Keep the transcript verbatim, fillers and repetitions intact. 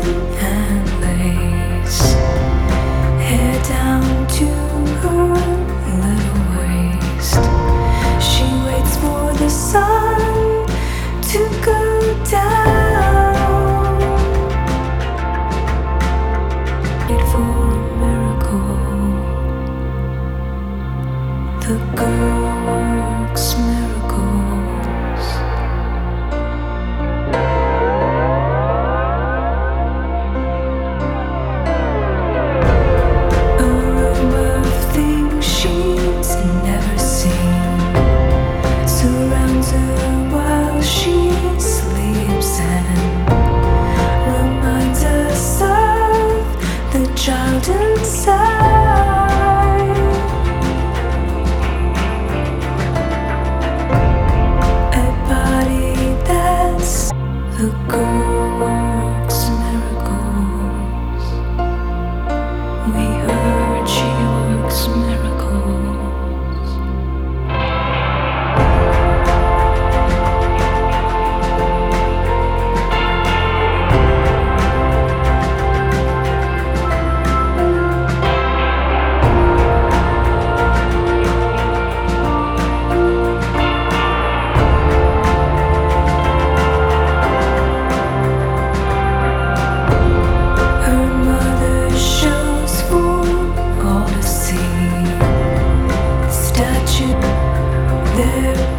and lace, hair down to her little waist. She waits for the sun to go down. Wait for a miracle. The girl works miracles. A room of things she's never seen surrounds her while she sleeps and reminds us of the child inside. The girl works miracles. We heard she works miracles. There